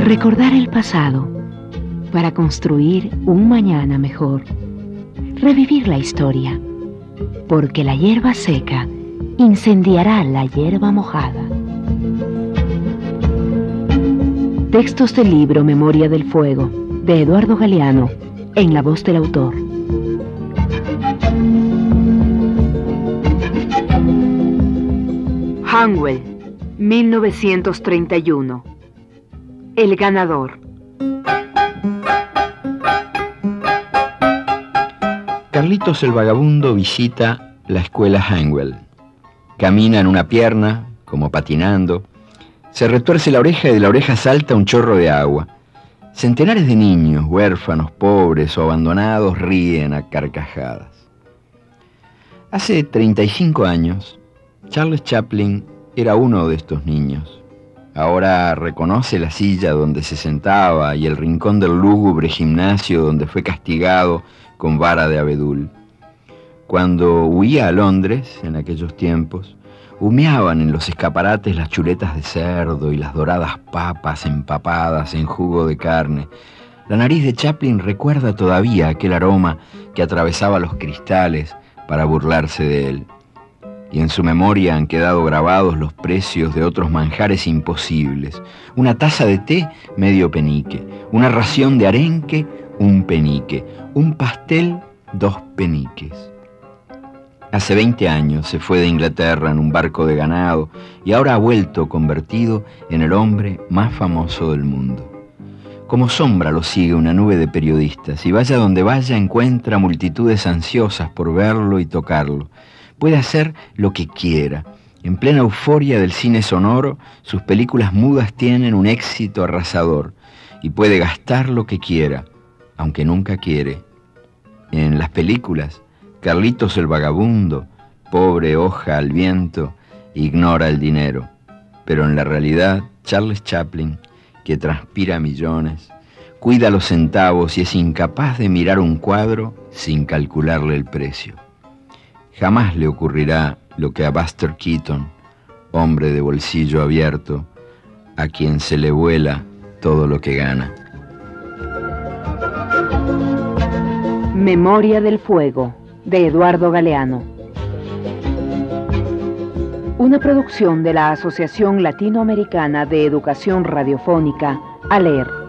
Recordar el pasado para construir un mañana mejor. Revivir la historia, porque la hierba seca incendiará la hierba mojada. Textos del libro Memoria del Fuego, de Eduardo Galeano, en la voz del autor. Hanwell, 1931. El ganador. Carlitos el vagabundo visita la escuela Hanwell. Camina en una pierna, como patinando. Se retuerce la oreja y de la oreja salta un chorro de agua. Centenares de niños, huérfanos, pobres o abandonados, ríen a carcajadas. Hace 35 años, Charles Chaplin era uno de estos niños. Ahora reconoce la silla donde se sentaba y el rincón del lúgubre gimnasio donde fue castigado con vara de abedul. Cuando huía a Londres, en aquellos tiempos, humeaban en los escaparates las chuletas de cerdo y las doradas papas empapadas en jugo de carne. La nariz de Chaplin recuerda todavía aquel aroma que atravesaba los cristales para burlarse de él. Y en su memoria han quedado grabados los precios de otros manjares imposibles. Una taza de té, medio penique. Una ración de arenque, un penique. Un pastel, 2 peniques. Hace 20 años se fue de Inglaterra en un barco de ganado y ahora ha vuelto convertido en el hombre más famoso del mundo. Como sombra lo sigue una nube de periodistas y vaya donde vaya encuentra multitudes ansiosas por verlo y tocarlo. Puede hacer lo que quiera. En plena euforia del cine sonoro, sus películas mudas tienen un éxito arrasador y puede gastar lo que quiera, aunque nunca quiere. En las películas, Carlitos el vagabundo, pobre hoja al viento, ignora el dinero. Pero en la realidad, Charles Chaplin, que transpira millones, cuida los centavos y es incapaz de mirar un cuadro sin calcularle el precio. Jamás le ocurrirá lo que a Buster Keaton, hombre de bolsillo abierto, a quien se le vuela todo lo que gana. Memoria del Fuego, de Eduardo Galeano. Una producción de la Asociación Latinoamericana de Educación Radiofónica, ALER.